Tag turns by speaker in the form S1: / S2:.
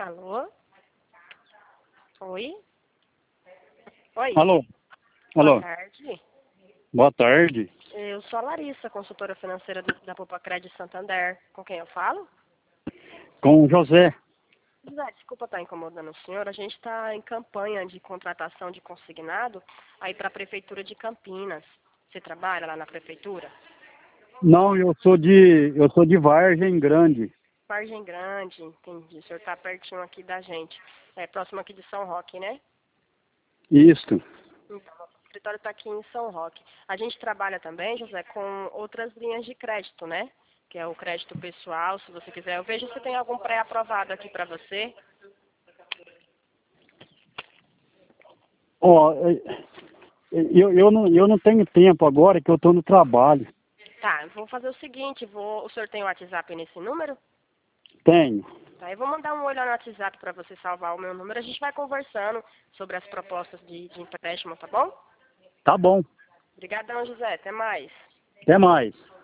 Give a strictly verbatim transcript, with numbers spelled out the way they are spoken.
S1: Alô? Oi? Oi?
S2: Alô?
S1: Boa
S2: Alô?
S1: tarde.
S2: Boa tarde.
S1: Eu sou a Larissa, consultora financeira do- da Popacred Santander. Com quem eu falo?
S2: Com o José.
S1: José, desculpa estar incomodando o senhor. A gente está em campanha de contratação de consignado aí para a Prefeitura de Campinas. Você trabalha lá na Prefeitura?
S2: Não, eu sou de. Eu sou de Vargem Grande.
S1: Vargem Grande, entendi. O senhor está pertinho aqui da gente. É próximo aqui de São Roque, né?
S2: Isto.
S1: Então, nosso escritório está aqui em São Roque. A gente trabalha também, José, com outras linhas de crédito, né? Que é o crédito pessoal, se você quiser. Eu vejo se tem algum pré-aprovado aqui para você.
S2: Ó, é, eu, eu, não, eu não tenho tempo agora que eu estou no trabalho.
S1: Tá, eu vou fazer o seguinte, vou... o senhor tem o WhatsApp nesse número?
S2: Tenho.
S1: Tá, eu vou mandar um olho no WhatsApp para você salvar o meu número. A gente vai conversando sobre as propostas de, de empréstimo, tá bom?
S2: Tá bom.
S1: Obrigadão, José. Até mais.
S2: Até mais.